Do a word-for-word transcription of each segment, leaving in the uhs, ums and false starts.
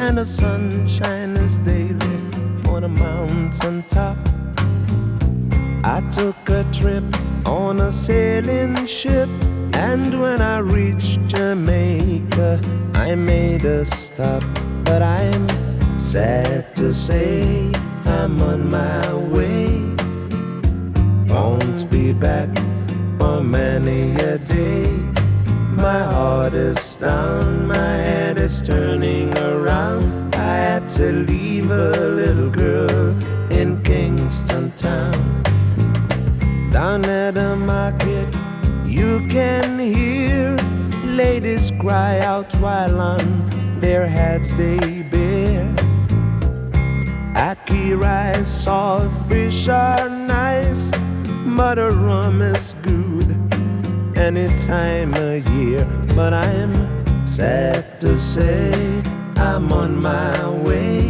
and the sunshine is daily on a mountain top. I took a trip on a sailing ship, and when I reached Jamaica, I made a stop. But I'm sad to say I'm on my way. Won't be back for many a day. My heart is down, my head is turning around. I had to leave a little girl in Kingston town. Down at the market you can hear ladies cry out while on their hats they bear. Ackee rice, salt fish are nice, but the rum is good any time of year. But I'm sad to say I'm on my way.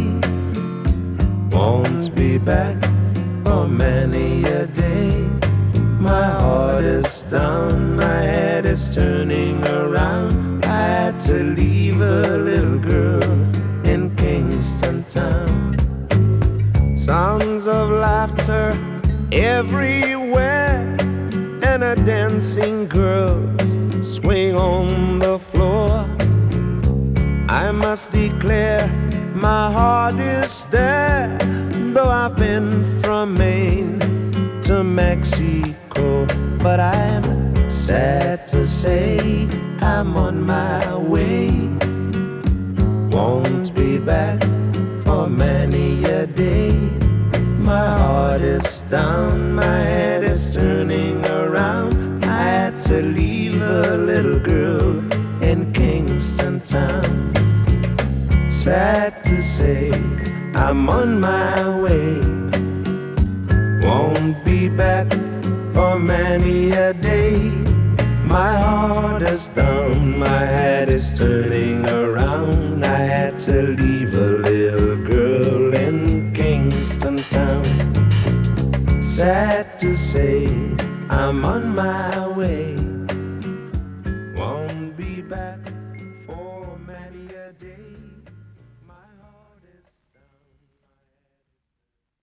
Won't be back for many a day. My heart is down, my head is turning around. I had to leave a little girl in Kingston town. Sounds of laughter everywhere, and a dancing girls swing on the floor. I must declare my heart is there, though I've been from Maine to Mexico. But I'm sad to say I'm on my way. Won't be back for many a day. My heart is down, my head is turning around. I had to leave a little girl in Kingston town. Sad to say I'm on my way. Won't be back for many a day. My heart is down, my head is turning around. I had to leave a little girl in Kingston town. Sad to say I'm on my way.